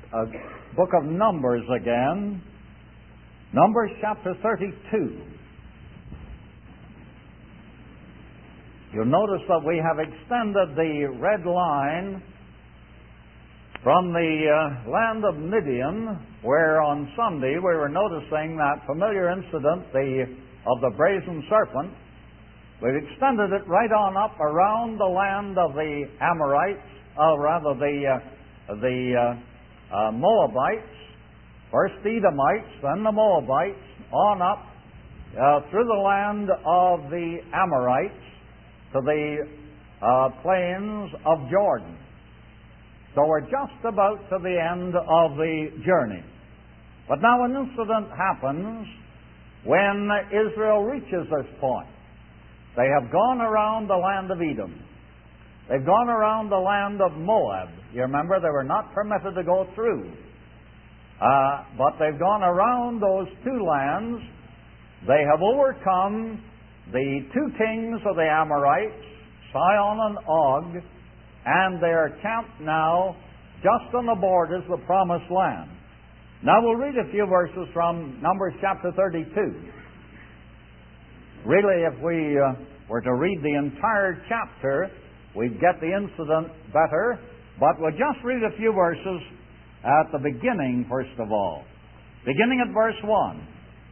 book of Numbers again. Numbers chapter 32. You'll notice that we have extended the red line from the land of Midian, where on Sunday we were noticing that familiar incident of the brazen serpent. We've extended it right on up around the land of the Amorites, the Moabites, first Edomites, then the Moabites, on up through the land of the Amorites to the plains of Jordan. So we're just about to the end of the journey. But now an incident happens when Israel reaches this point. They have gone around the land of Edom. They've gone around the land of Moab. You remember, they were not permitted to go through. But they've gone around those two lands. They have overcome the two kings of the Amorites, Sihon and Og, and they are camped now just on the borders of the Promised Land. Now we'll read a few verses from Numbers chapter 32. Really, if we were to read the entire chapter, we'd get the incident better, but we'll just read a few verses at the beginning, first of all. Beginning at verse 1.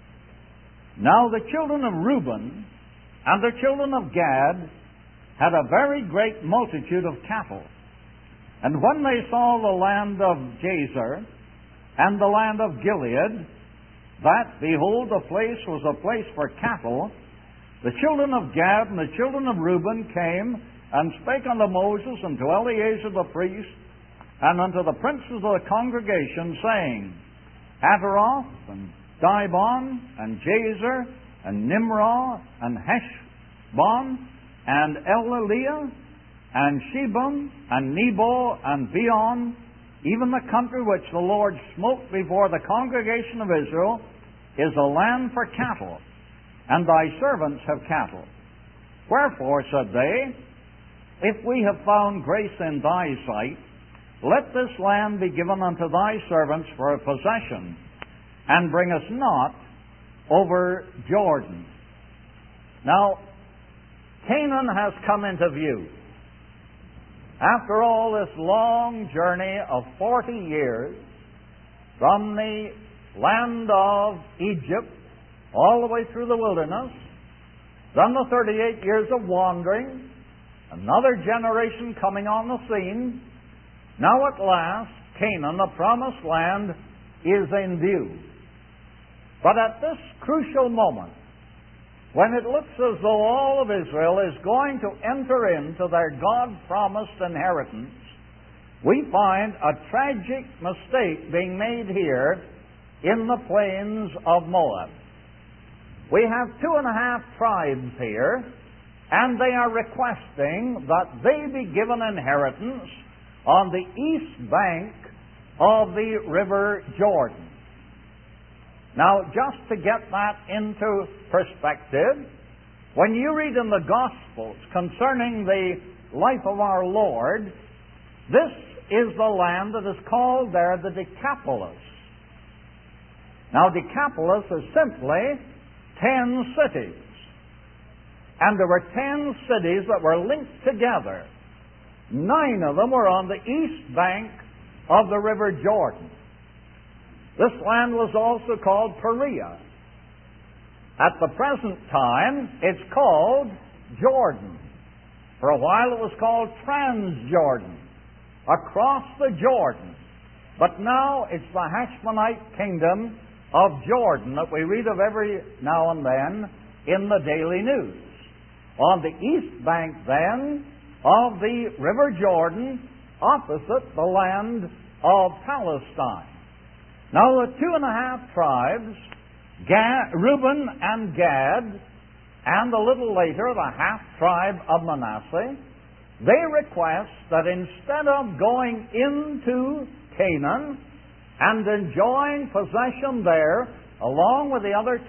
Now the children of Reuben and the children of Gad had a very great multitude of cattle. And when they saw the land of Jazer and the land of Gilead, that, behold, the place was a place for cattle, the children of Gad and the children of Reuben came and spake unto Moses and to Eleazar the priest and unto the princes of the congregation, saying, Ataroth and Dibon and Jazer and Nimrah and Heshbon and Elaleah and Shebam and Nebo and Beon, even the country which the Lord smote before the congregation of Israel, is a land for cattle, and thy servants have cattle. Wherefore, said they, if we have found grace in thy sight, let this land be given unto thy servants for a possession, and bring us not over Jordan. Now, Canaan has come into view. After all this long journey of 40 years from the land of Egypt all the way through the wilderness, then the 38 years of wandering, another generation coming on the scene, now at last Canaan, the promised land, is in view. But at this crucial moment, when it looks as though all of Israel is going to enter into their God-promised inheritance, we find a tragic mistake being made here in the plains of Moab. We have 2.5 tribes here, and they are requesting that they be given inheritance on the east bank of the river Jordan. Now, just to get that into perspective, when you read in the Gospels concerning the life of our Lord, this is the land that is called there the Decapolis. Now, Decapolis is simply 10 cities. And there were 10 cities that were linked together. 9 of them were on the east bank of the river Jordan. This land was also called Perea. At the present time, it's called Jordan. For a while it was called Transjordan, across the Jordan. But now it's the Hashmonite kingdom of Jordan that we read of every now and then in the daily news. On the east bank, then, of the river Jordan, opposite the land of Palestine. Now, the 2.5 tribes, Reuben and Gad, and a little later, the half-tribe of Manasseh, they request that instead of going into Canaan and enjoying possession there, along with the other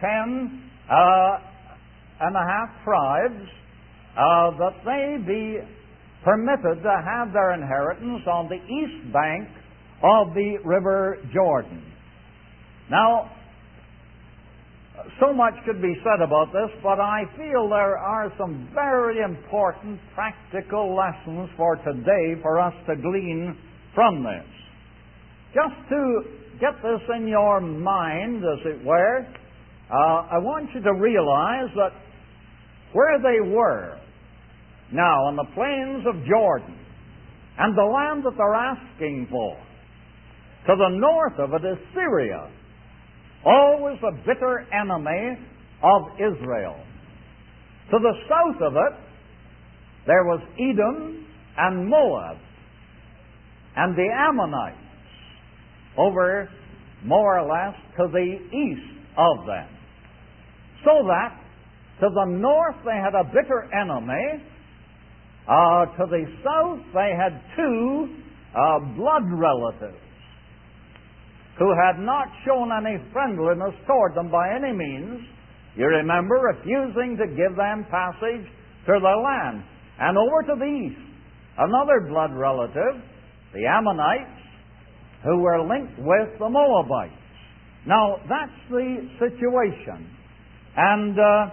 10.5 tribes, that they be permitted to have their inheritance on the east bank of the River Jordan. Now, so much could be said about this, but I feel there are some very important practical lessons for today for us to glean from this. Just to get this in your mind, as it were, I want you to realize that where they were now on the plains of Jordan and the land that they're asking for, to the north of it is Syria, always a bitter enemy of Israel. To the south of it, there was Edom and Moab and the Ammonites over more or less to the east of them. So that to the north they had a bitter enemy. To the south they had two blood relatives who had not shown any friendliness toward them by any means. You remember, refusing to give them passage to their land. And over to the east, another blood relative, the Ammonites, who were linked with the Moabites. Now, that's the situation. And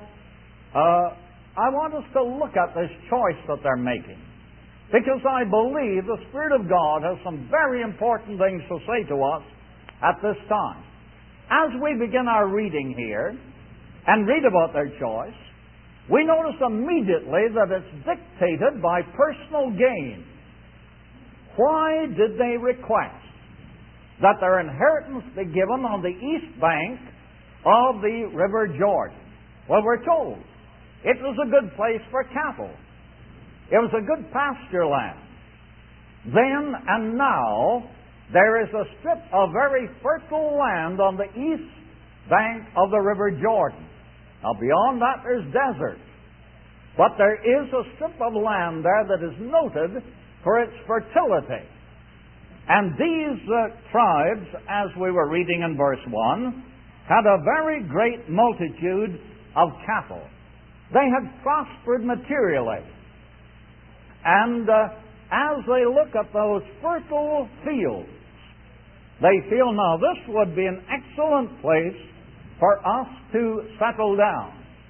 I want us to look at this choice that they're making, because I believe the Spirit of God has some very important things to say to us at this time. As we begin our reading here and read about their choice, we notice immediately that it's dictated by personal gain. Why did they request that their inheritance be given on the east bank of the River Jordan? Well, we're told it was a good place for cattle. It was a good pasture land. Then and now, there is a strip of very fertile land on the east bank of the River Jordan. Now, beyond that, there's desert. But there is a strip of land there that is noted for its fertility. And these tribes, as we were reading in verse 1, had a very great multitude of cattle. They had prospered materially. And as they look at those fertile fields, they feel, now this would be an excellent place for us to settle down.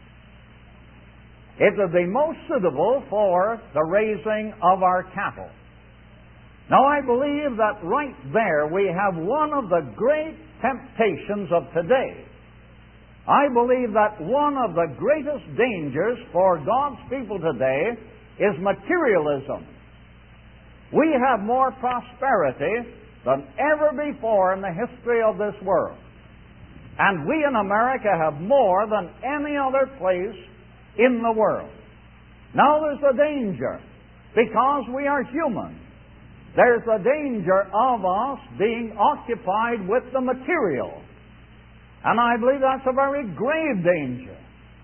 It would be most suitable for the raising of our cattle. Now, I believe that right there we have one of the great temptations of today. I believe that one of the greatest dangers for God's people today is materialism. We have more prosperity than ever before in the history of this world. And we in America have more than any other place in the world. Now there's a danger, because we are human. There's a danger of us being occupied with the material. And I believe that's a very grave danger.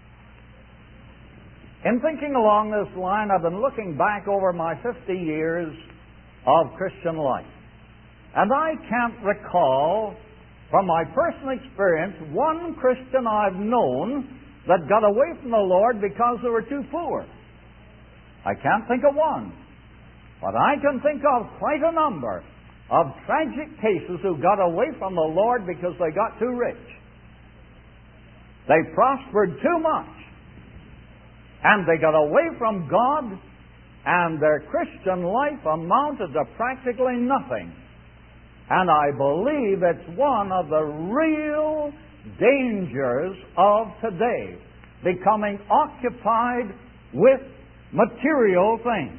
In thinking along this line, I've been looking back over my 50 years of Christian life. And I can't recall, from my personal experience, one Christian I've known that got away from the Lord because they were too poor. I can't think of one. But I can think of quite a number of tragic cases who got away from the Lord because they got too rich. They prospered too much. And they got away from God, and their Christian life amounted to practically nothing. And I believe it's one of the real dangers of today, becoming occupied with material things.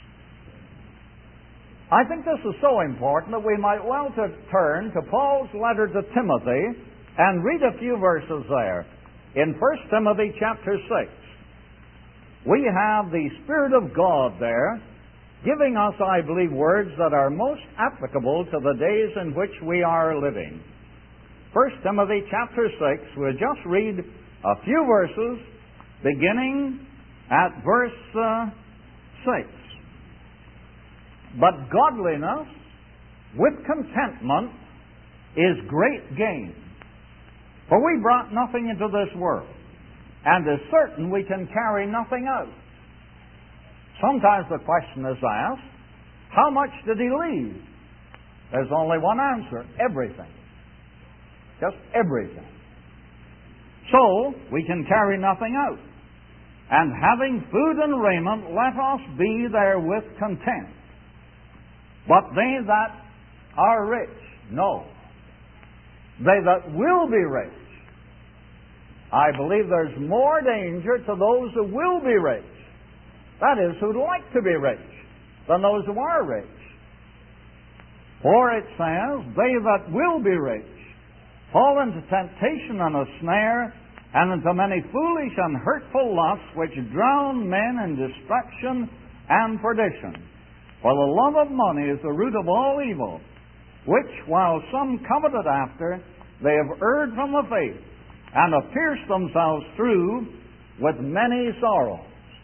I think this is so important that we might well turn to Paul's letter to Timothy and read a few verses there. In 1 Timothy chapter 6, we have the Spirit of God there giving us, I believe, words that are most applicable to the days in which we are living. 1 Timothy chapter 6, we'll just read a few verses beginning at verse 6. But godliness with contentment is great gain. For we brought nothing into this world, and is certain we can carry nothing out. Sometimes the question is asked, how much did he leave? There's only one answer: everything. Just everything. So, we can carry nothing out. And having food and raiment, let us be therewith content. But they that are rich, no. They that will be rich. I believe there's more danger to those who will be rich. That is, who'd like to be rich, than those who are rich. For it says, they that will be rich fall into temptation and a snare, and into many foolish and hurtful lusts, which drown men in destruction and perdition. For the love of money is the root of all evil, which, while some coveted after, they have erred from the faith, and have pierced themselves through with many sorrows.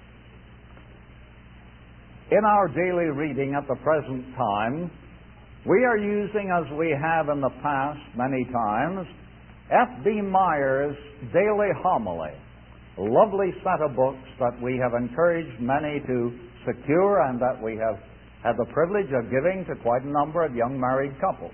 In our daily reading at the present time, we are using, as we have in the past many times, F.B. Meyer's Daily Homily, a lovely set of books that we have encouraged many to secure and that we have had the privilege of giving to quite a number of young married couples.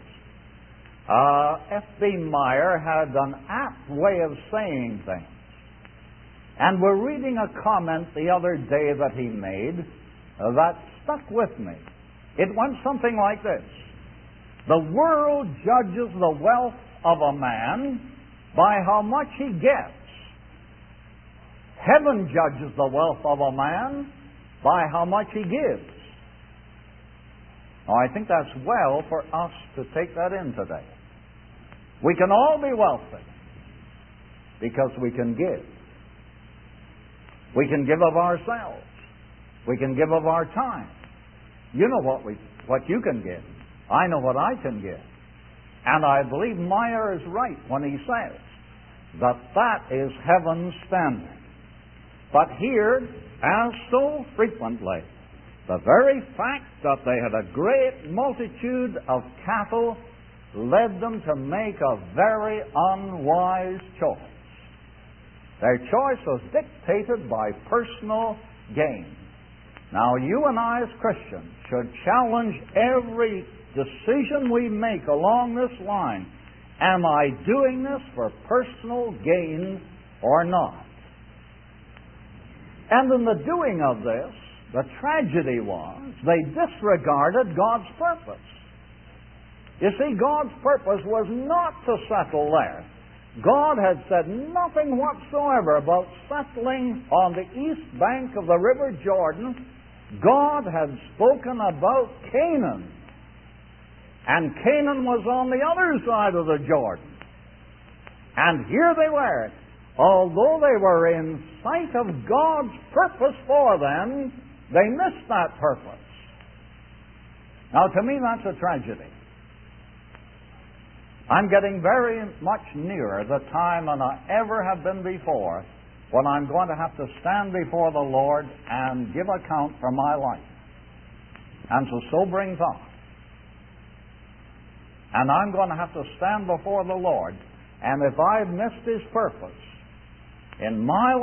F.B. Meyer had an apt way of saying things. And we're reading a comment the other day that he made that stuck with me. It went something like this: the world judges the wealth of a man by how much he gets. Heaven judges the wealth of a man by how much he gives. Now, I think that's well for us to take that in today. We can all be wealthy because we can give. We can give of ourselves. We can give of our time. You know what you can give. I know what I can give. And I believe Meyer is right when he says that that is heaven's standard. But here, as so frequently, the very fact that they had a great multitude of cattle led them to make a very unwise choice. Their choice was dictated by personal gain. Now, you and I as Christians should challenge every decision we make along this line. Am I doing this for personal gain or not? And in the doing of this, the tragedy was they disregarded God's purpose. You see, God's purpose was not to settle there. God had said nothing whatsoever about settling on the east bank of the River Jordan. God had spoken about Canaan. And Canaan was on the other side of the Jordan. And here they were. Although they were in sight of God's purpose for them, they missed that purpose. Now, to me, that's a tragedy. I'm getting very much nearer the time than I ever have been before when I'm going to have to stand before the Lord and give account for my life. And so bring thought. And I'm going to have to stand before the Lord, and if I've missed His purpose in my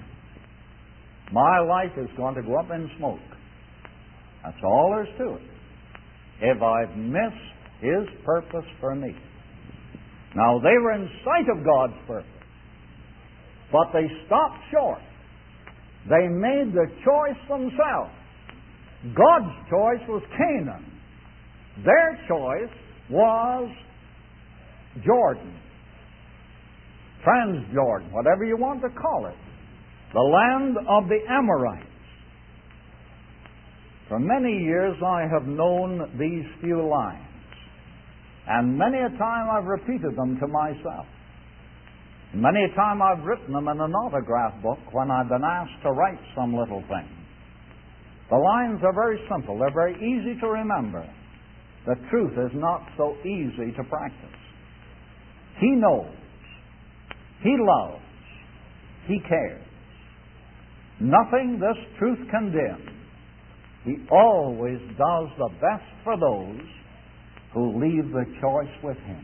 life is going to go up in smoke. That's all there's to it. If I've missed His purpose for me. Now, they were in sight of God's purpose, but they stopped short. They made the choice themselves. God's choice was Canaan. Their choice was Jordan, Transjordan, whatever you want to call it, the land of the Amorites. For many years I have known these few lines, and many a time I've repeated them to myself. Many a time I've written them in an autograph book when I've been asked to write some little thing. The lines are very simple. They're very easy to remember. The truth is not so easy to practice. He knows. He loves. He cares. Nothing this truth condemns. He always does the best for those who leave the choice with Him.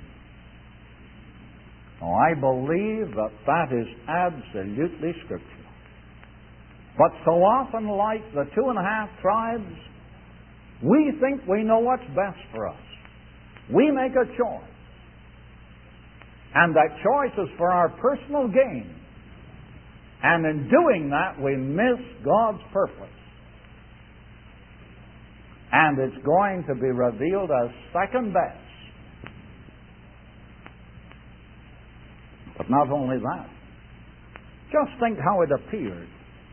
Now, I believe that that is absolutely scriptural. But so often, like the 2.5 tribes, we think we know what's best for us. We make a choice. And that choice is for our personal gain. And in doing that, we miss God's purpose. And it's going to be revealed as second best. But not only that, just think how it appeared.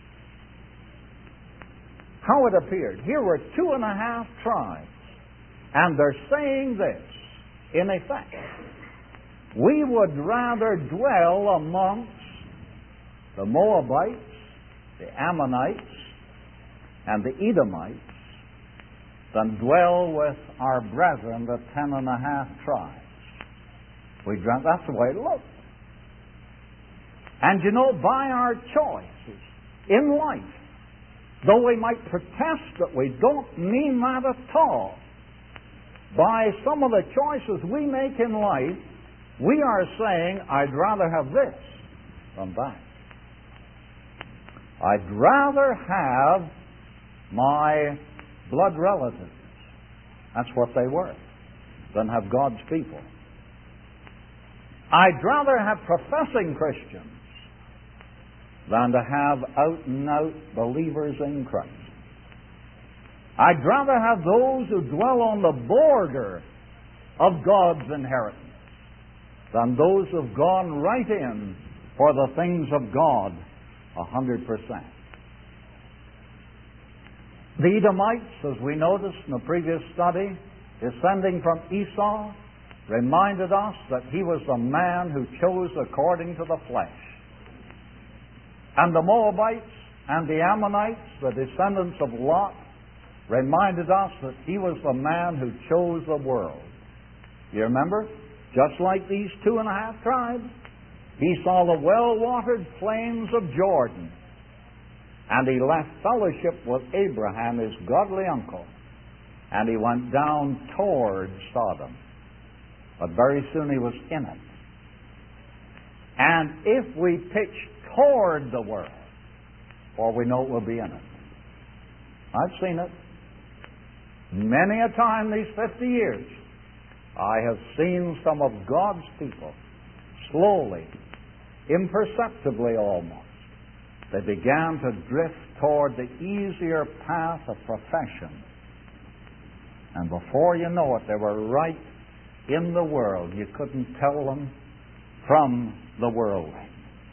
How it appeared. Here were 2.5 tribes, and they're saying this, in effect: we would rather dwell amongst the Moabites, the Ammonites, and the Edomites than dwell with our brethren, the 10.5 tribes. That's the way it looked. And you know, by our choices in life, though we might protest that we don't mean that at all, by some of the choices we make in life, we are saying, I'd rather have this than that. I'd rather have my blood relatives, that's what they were, than have God's people. I'd rather have professing Christians than to have out-and-out believers in Christ. I'd rather have those who dwell on the border of God's inheritance than those who've gone right in for the things of God 100%. The Edomites, as we noticed in the previous study, descending from Esau, reminded us that he was the man who chose according to the flesh. And the Moabites and the Ammonites, the descendants of Lot, reminded us that he was the man who chose the world. You remember? Just like these 2.5 tribes, he saw the well-watered plains of Jordan, and he left fellowship with Abraham, his godly uncle, and he went down toward Sodom. But very soon he was in it. And if we pitch toward the world, for we know it will be in it. I've seen it. Many a time these 50 years, I have seen some of God's people slowly, imperceptibly almost, they began to drift toward the easier path of profession. And before you know it, they were right in the world. You couldn't tell them from the worldling.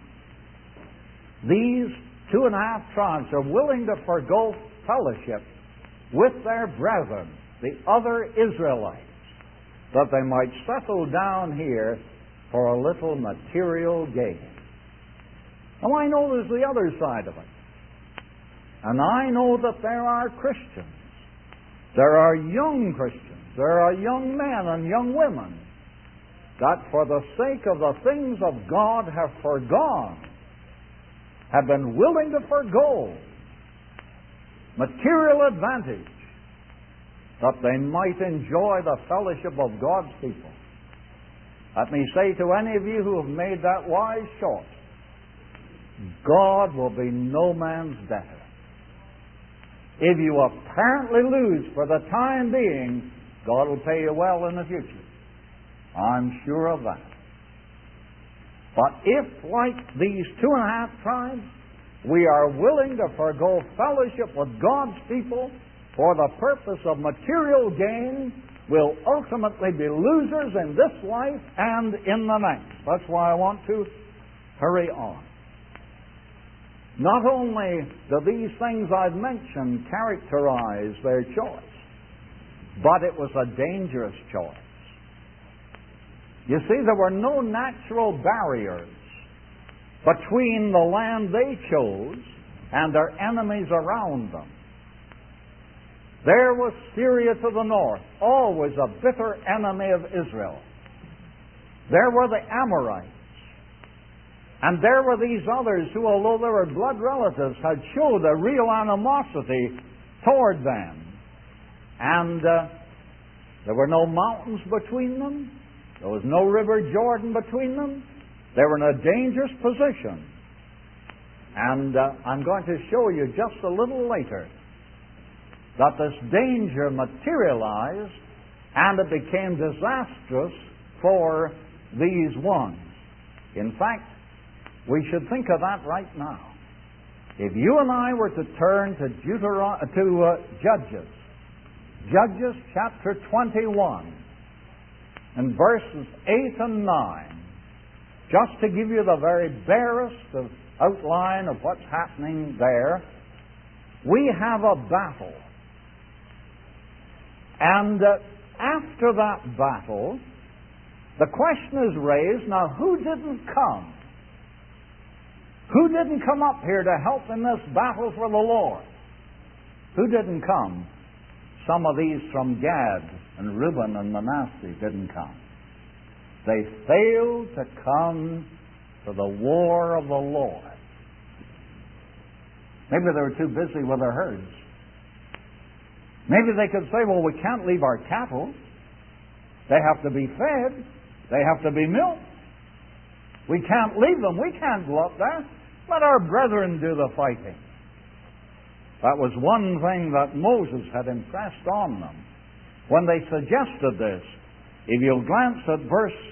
These 2.5 tribes are willing to forgo fellowship with their brethren, the other Israelites, that they might settle down here for a little material gain. Now, I know there's the other side of it. And I know that there are Christians. There are young Christians. There are young men and young women that for the sake of the things of God have forgone, have been willing to forgo material advantage that they might enjoy the fellowship of God's people. Let me say to any of you who have made that wise choice, God will be no man's debtor. If you apparently lose for the time being, God will pay you well in the future. I'm sure of that. But if, like these 2.5 tribes, we are willing to forgo fellowship with God's people for the purpose of material gain, we'll ultimately be losers in this life and in the next. That's why I want to hurry on. Not only do these things I've mentioned characterize their choice, but it was a dangerous choice. You see, there were no natural barriers between the land they chose and their enemies around them. There was Syria to the north, always a bitter enemy of Israel. There were the Amorites. And there were these others who, although they were blood relatives, had showed a real animosity toward them. And there were no mountains between them. There was no river Jordan between them. They were in a dangerous position. And I'm going to show you just a little later that this danger materialized and it became disastrous for these ones. In fact, we should think of that right now. If you and I were to turn to Judges chapter 21 and verses 8 and 9, just to give you the very barest of outline of what's happening there, we have a battle. And after that battle, the question is raised, now who didn't come? Who didn't come up here to help in this battle for the Lord? Who didn't come? Some of these from Gad and Reuben and Manasseh didn't come. They failed to come to the war of the Lord. Maybe they were too busy with their herds. Maybe they could say, well, we can't leave our cattle. They have to be fed. They have to be milked. We can't leave them. We can't go up there. Let our brethren do the fighting. That was one thing that Moses had impressed on them when they suggested this. If you'll glance at verse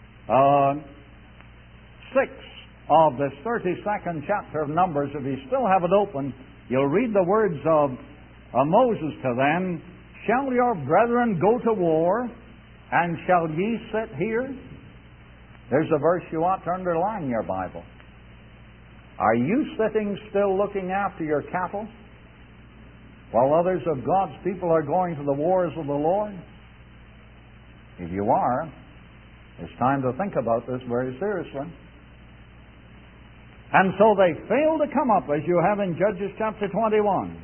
6 of this 32nd chapter of Numbers, if you still have it open, you'll read the words of Moses to them, shall your brethren go to war, and shall ye sit here? There's a verse you ought to underline in your Bible. Are you sitting still looking after your cattle while others of God's people are going to the wars of the Lord? If you are, it's time to think about this very seriously. And so they failed to come up, as you have in Judges chapter 21.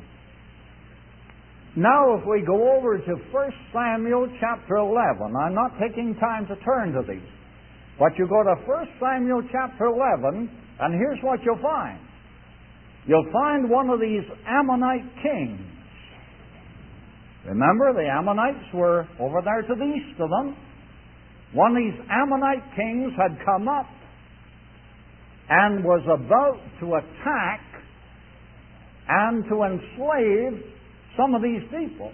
Now, if we go over to 1 Samuel chapter 11, I'm not taking time to turn to these, but you go to 1 Samuel chapter 11, and here's what you'll find. You'll find one of these Ammonite kings. Remember, the Ammonites were over there to the east of them. One of these Ammonite kings had come up and was about to attack and to enslave some of these people.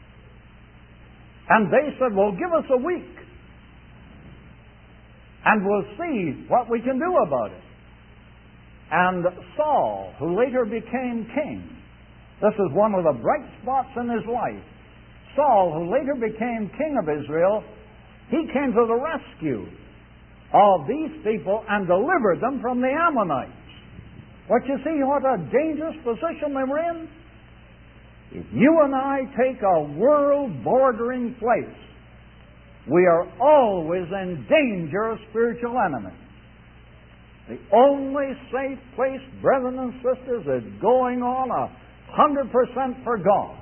And they said, well, give us a week, and we'll see what we can do about it. And Saul, who later became king, this is one of the bright spots in his life. Saul, who later became king of Israel, he came to the rescue of these people and delivered them from the Ammonites. But you see what a dangerous position they were in? If you and I take a world-bordering place, we are always in danger of spiritual enemies. The only safe place, brethren and sisters, is going on 100% for God.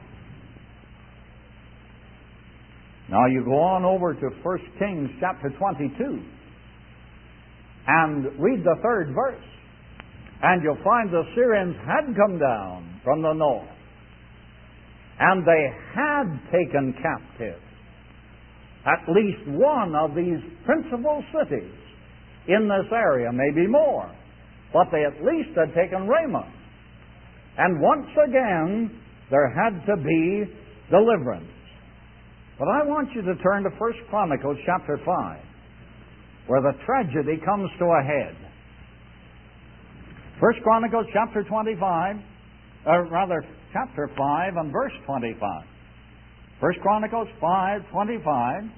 Now you go on over to 1 Kings chapter 22 and read the 3rd verse, and you'll find the Syrians had come down from the north, and they had taken captive at least one of these principal cities in this area, maybe more, but they at least had taken Ramoth. And once again, there had to be deliverance. But I want you to turn to 1 Chronicles chapter 5, where the tragedy comes to a head. 1 Chronicles chapter 25, chapter 5 and verse 25. 1 Chronicles 5:25.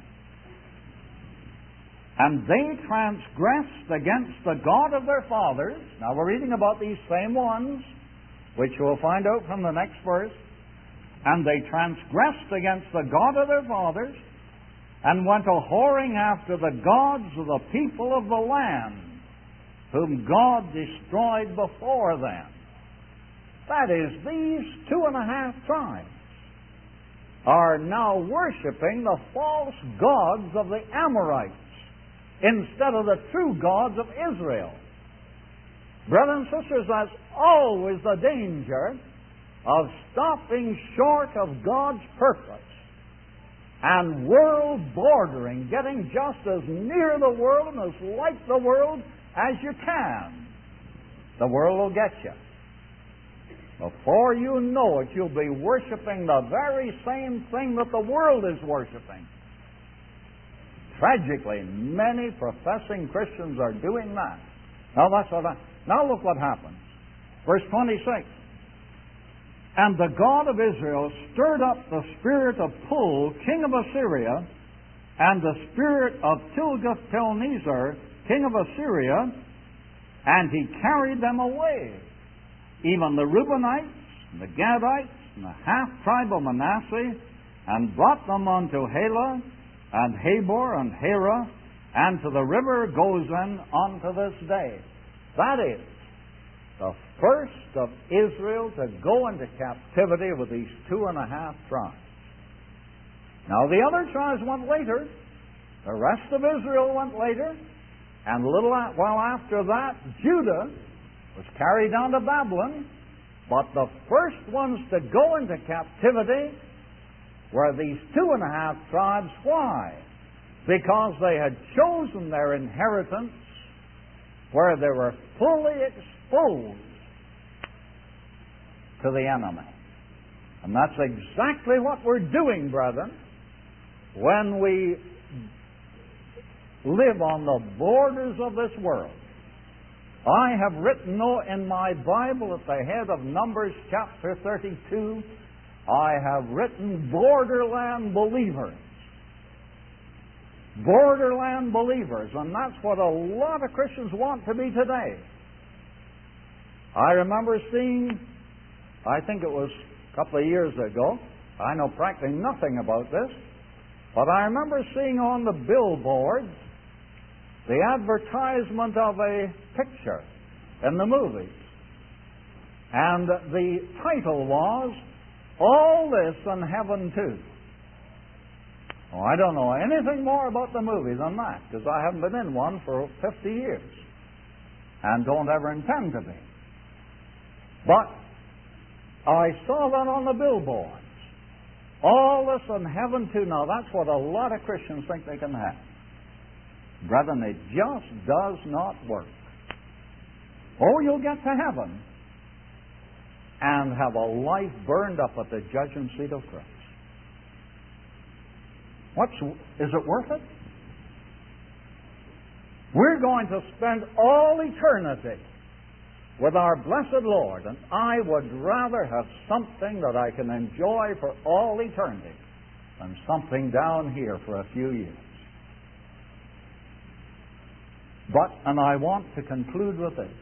And they transgressed against the God of their fathers. Now we're reading about these same ones, which we'll find out from the next verse. And they transgressed against the God of their fathers, and went a-whoring after the gods of the people of the land, whom God destroyed before them. That is, these 2.5 tribes are now worshiping the false gods of the Amorites instead of the true gods of Israel. Brothers and sisters, that's always the danger of stopping short of God's purpose and world bordering, getting just as near the world and as like the world as you can. The world will get you. Before you know it, you'll be worshiping the very same thing that the world is worshiping. Tragically, many professing Christians are doing that. Now look what happens. Verse 26. And the God of Israel stirred up the spirit of Pul, king of Assyria, and the spirit of Tilgath-Pilneser, king of Assyria, and he carried them away, even the Reubenites, and the Gadites, and the half-tribe of Manasseh, and brought them unto Halah, and Habor, and Hara, and to the river Gozan unto this day. That is the first of Israel to go into captivity with these 2.5 tribes. Now the other tribes went later. The rest of Israel went later. And a little while after that, Judah was carried down to Babylon. But the first ones to go into captivity were these 2.5 tribes. Why? Because they had chosen their inheritance where they were fully exposed to the enemy. And that's exactly what we're doing, brethren, when we live on the borders of this world. I have written in my Bible at the head of Numbers chapter 32, I have written borderland believers. Borderland believers, and that's what a lot of Christians want to be today. I remember seeing, I think it was a couple of years ago, I know practically nothing about this, but I remember seeing on the billboards the advertisement of a picture in the movies. And the title was, All This in Heaven Too. Oh, I don't know anything more about the movie than that, because I haven't been in one for 50 years and don't ever intend to be. But I saw that on the billboards. All this in heaven too. Now that's what a lot of Christians think they can have. Brethren, it just does not work. Or you'll get to heaven and have a life burned up at the judgment seat of Christ. Is it worth it? We're going to spend all eternity with our blessed Lord, and I would rather have something that I can enjoy for all eternity than something down here for a few years. And I want to conclude with this.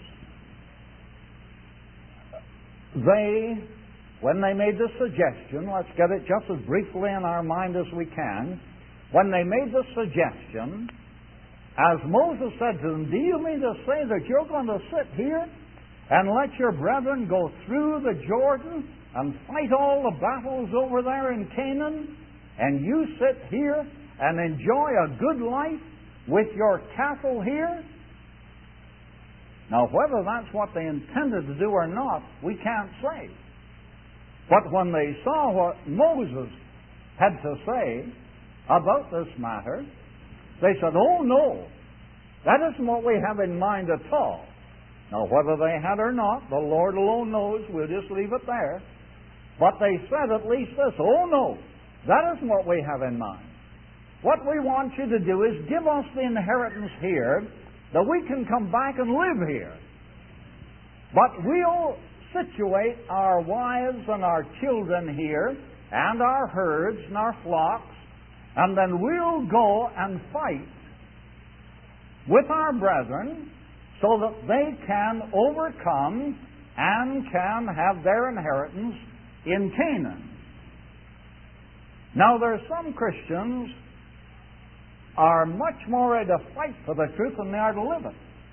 When they made the suggestion, let's get it just as briefly in our mind as we can. When they made the suggestion, as Moses said to them, do you mean to say that you're going to sit here and let your brethren go through the Jordan and fight all the battles over there in Canaan, and you sit here and enjoy a good life with your cattle here? Now, whether that's what they intended to do or not, we can't say. But when they saw what Moses had to say about this matter, they said, oh no, that isn't what we have in mind at all. Now, whether they had or not, the Lord alone knows. We'll just leave it there. But they said at least this, oh no, that isn't what we have in mind. What we want you to do is give us the inheritance here that we can come back and live here. But we'll situate our wives and our children here, and our herds and our flocks, and then we'll go and fight with our brethren so that they can overcome and can have their inheritance in Canaan. Now, there are some Christians are much more ready to fight for the truth than they are to live it.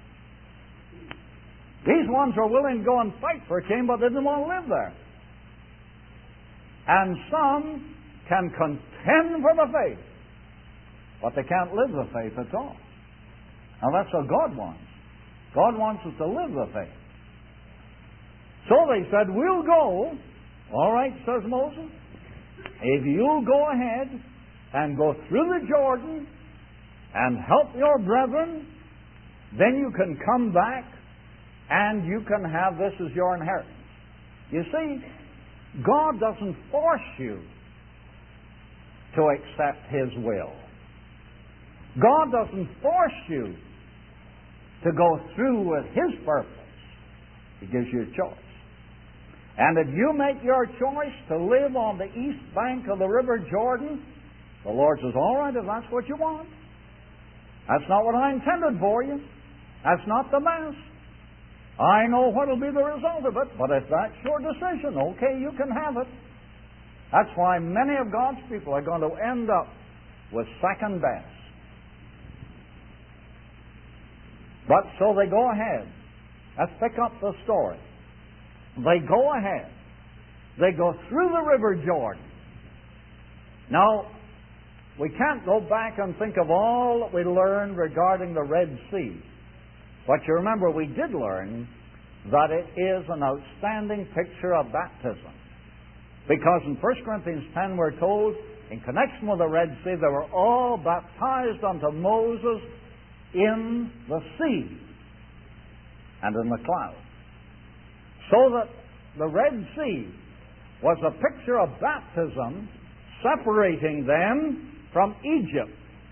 These ones are willing to go and fight for Canaan, but they didn't want to live there. And some can contend for the faith, but they can't live the faith at all. Now that's what God wants. God wants us to live the faith. So they said, we'll go. All right, says Moses, if you'll go ahead and go through the Jordan and help your brethren, then you can come back and you can have this as your inheritance. You see, God doesn't force you to accept His will. God doesn't force you to go through with His purpose. He gives you a choice. And if you make your choice to live on the east bank of the River Jordan, the Lord says, all right, if that's what you want. That's not what I intended for you. That's not the best. I know what will be the result of it, but if that's your decision, okay, you can have it. That's why many of God's people are going to end up with second best. But so they go ahead. Let's pick up the story. They go ahead. They go through the River Jordan. Now, we can't go back and think of all that we learned regarding the Red Sea. But you remember, we did learn that it is an outstanding picture of baptism. Because in 1 Corinthians 10 we're told, in connection with the Red Sea, they were all baptized unto Moses in the sea and in the cloud. So that the Red Sea was a picture of baptism separating them from Egypt.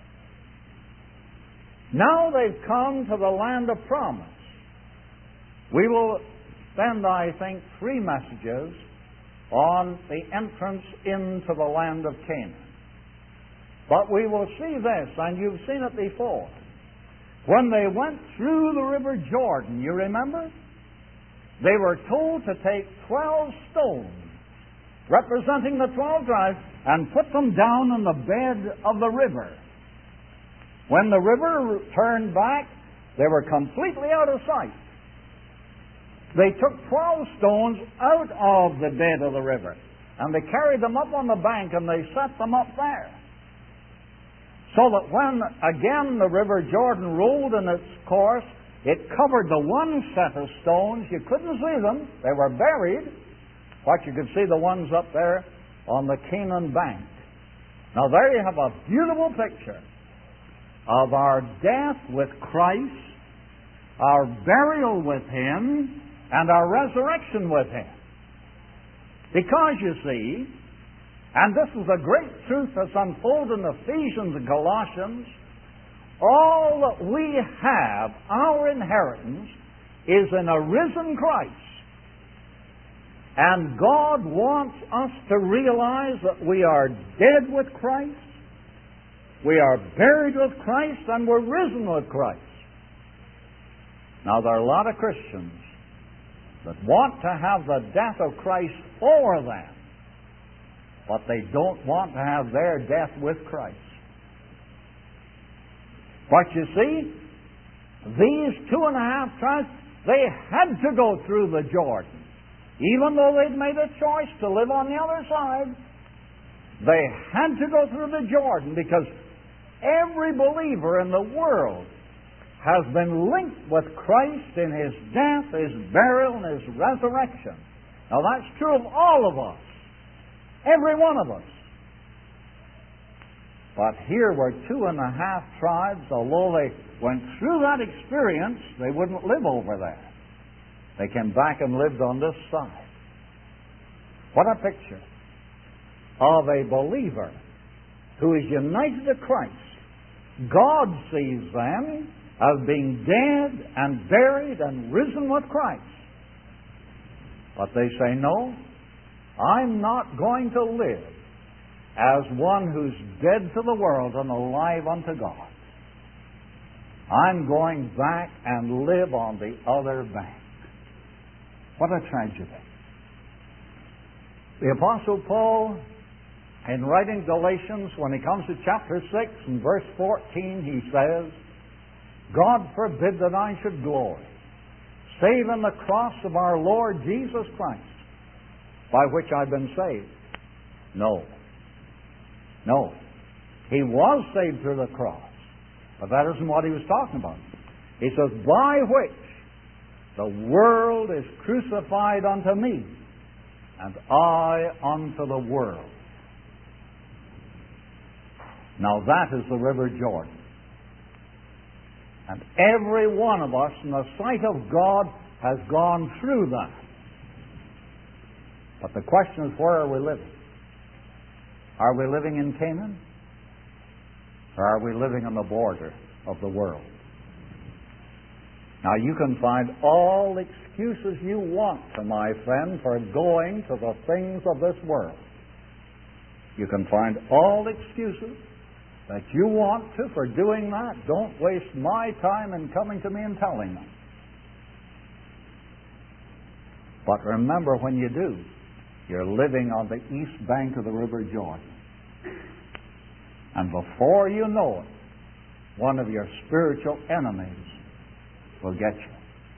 Now they've come to the land of promise. We will spend, I think, 3 messages on the entrance into the land of Canaan. But we will see this, and you've seen it before. When they went through the River Jordan, you remember? They were told to take 12 stones, representing the 12 tribes, and put them down in the bed of the river. When the river turned back, they were completely out of sight. They took 12 stones out of the bed of the river, and they carried them up on the bank, and they set them up there. So that when, again, the River Jordan rolled in its course, it covered the one set of stones. You couldn't see them. They were buried, but you could see the ones up there on the Canaan bank. Now there you have a beautiful picture of our death with Christ, our burial with Him, and our resurrection with Him. Because, you see, and this is a great truth that's unfolded in Ephesians and Colossians, all that we have, our inheritance, is in a risen Christ. And God wants us to realize that we are dead with Christ, we are buried with Christ, and we're risen with Christ. Now, there are a lot of Christians that want to have the death of Christ for them, but they don't want to have their death with Christ. But you see, these 2.5 tribes, they had to go through the Jordan. Even though they'd made a choice to live on the other side, they had to go through the Jordan, because every believer in the world has been linked with Christ in His death, His burial, and His resurrection. Now that's true of all of us. Every one of us. But here were 2.5 tribes, although they went through that experience, they wouldn't live over there. They came back and lived on this side. What a picture of a believer who is united to Christ. God sees them as being dead and buried and risen with Christ. But they say, no, I'm not going to live as one who's dead to the world and alive unto God. I'm going back and live on the other bank. What a tragedy. The Apostle Paul, in writing Galatians, when he comes to chapter 6 and verse 14, he says, God forbid that I should glory, save in the cross of our Lord Jesus Christ, by which I've been saved. No. No. He was saved through the cross, but that isn't what he was talking about. He says, by which the world is crucified unto me, and I unto the world. Now that is the River Jordan. And every one of us, in the sight of God, has gone through that. But the question is, where are we living? Are we living in Canaan? Or are we living on the border of the world? Now, you can find all excuses you want, my friend, for going to the things of this world. You can find all excuses that you want to for doing that. Don't waste my time in coming to me and telling them. But remember, when you do, you're living on the east bank of the River Jordan. And before you know it, one of your spiritual enemies will get you.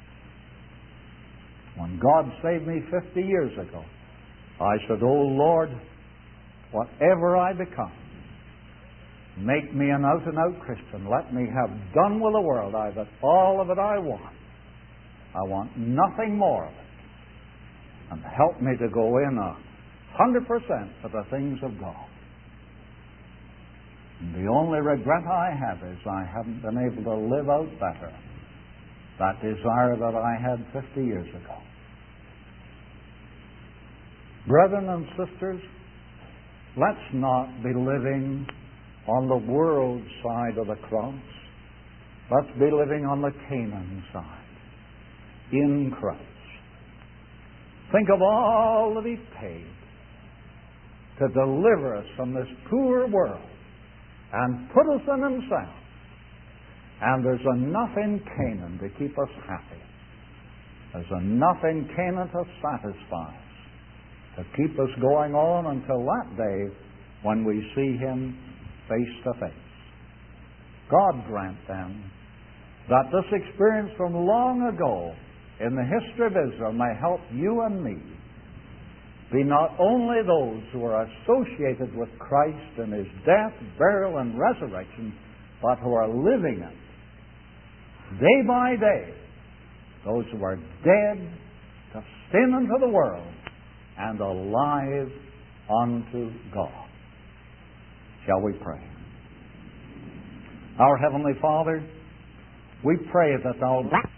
When God saved me 50 years ago, I said, "Oh Lord, whatever I become, make me an out-and-out Christian. Let me have done with the world. I've got all of it I want. I want nothing more of it. And help me to go in 100% for the things of God." And the only regret I have is I haven't been able to live out better that desire that I had 50 years ago. Brethren and sisters, let's not be living on the world side of the cross. Let's be living on the Canaan side, in Christ. Think of all that He paid to deliver us from this poor world and put us in Himself. And there's enough in Canaan to keep us happy. There's enough in Canaan to satisfy us, to keep us going on until that day when we see Him face to face. God grant then that this experience from long ago in the history of Israel may help you and me be not only those who are associated with Christ in His death, burial, and resurrection, but who are living it day by day, those who are dead to sin and to the world and alive unto God. Shall we pray? Our Heavenly Father, we pray that Thou